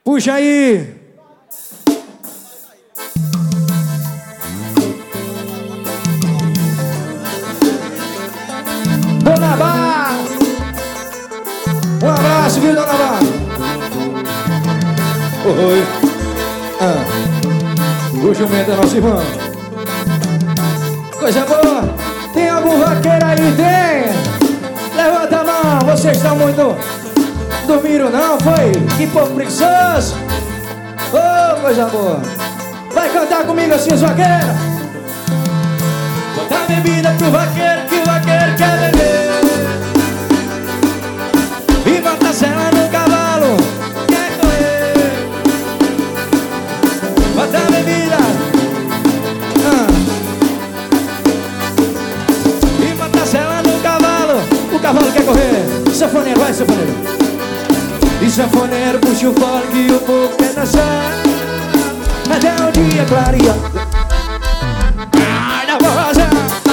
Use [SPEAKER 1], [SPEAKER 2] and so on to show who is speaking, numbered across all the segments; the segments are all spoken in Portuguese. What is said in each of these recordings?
[SPEAKER 1] Puxa aí. Dona Bar. Um abraço, viu, Dona Bar? Oi. O jumento é nosso irmão. Coisa boa. Tem algum vaqueiro aí? Tem? Levanta a mão. Vocês estão muito... Dormiram não, foi? Que povo preguiçoso. Oh, coisa boa. Vai cantar comigo assim, os vaqueiros. Bota a bebida pro vaqueiro, que o vaqueiro quer beber. E bota a sela no cavalo, quer correr. Bota a bebida. E bota a sela no cavalo, o cavalo quer correr. Sanfoneiro, vai, sanfoneiro. E sanfoneiro puxa o fole que o povo quer dançar até o dia clarear. Ai, da rosa.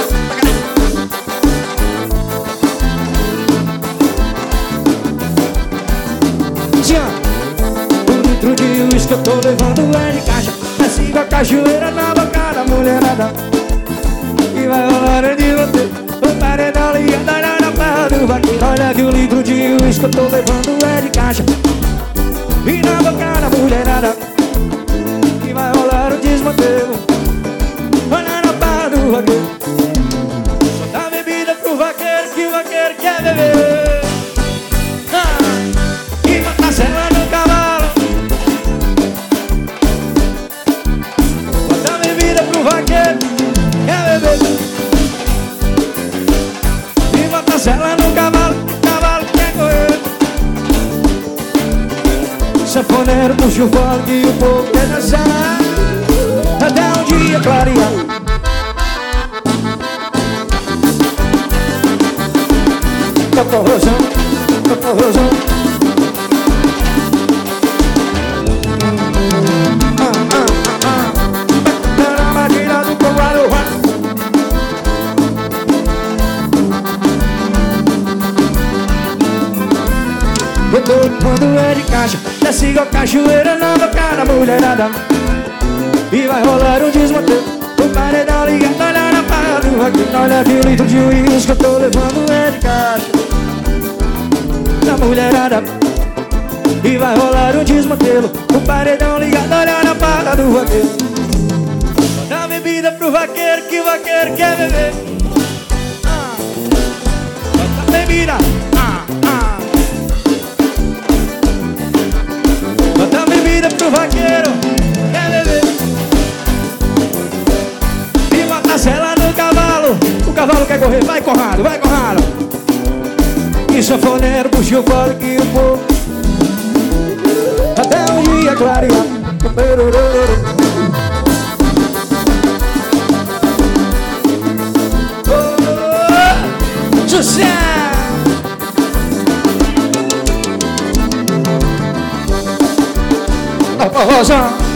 [SPEAKER 1] Um litro de uísque eu tô levando é de caixa. Assim com a cachoeira na boca da mulherada. E vai rolar de você. O paredão ligado na barra do vaqueiro. Olha que o litro de uísque eu tô levando é de caixa. E na boca da mulherada. E vai rolar o desmantelo. Olha na barra do vaqueiro. Só dá bebida pro vaqueiro que o vaqueiro quer beber. E bota a sela no cavalo. Bota a bebida pro vaqueiro quer beber. E bota a sela no cavalo, o cavalo quer correr. Sanfoneiro puxa o fole que o povo quer dançar até um dia clarear. Caporrosão, caporrosão. Na batida do cavalo. Eu tô tomando é de caixa. Desce igual cachoeira na boca da mulherada. E vai rolar um desmantelo. O paredão ligado, olha na barra do vaqueiro. Olha que o litro de uísque que eu tô levando é de caixa da mulherada. E vai rolar um desmantelo. O paredão ligado, olha na barra do vaqueiro. Dá bebida pro vaqueiro que o vaqueiro quer beber. Bota bebida. Bota bebida pro vaqueiro quer beber. E bota a sela no cavalo, o cavalo quer correr. Vai, Conrado, vai, Conrado. E sanfoneiro puxa o fole que o povo até o dia clarear. Oh, sucesso! Rosa.